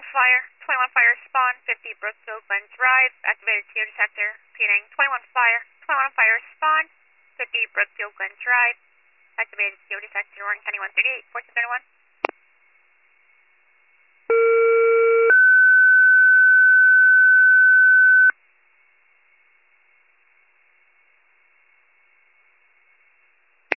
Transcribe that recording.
Fire. 21 Fire spawn, 50 Brookfield Glen Drive. Activated CO detector. Repeating, 21 Fire. 21 Fire spawn, 50 Brookfield Glen Drive. Activated CO detector, Orange County 138, 1431.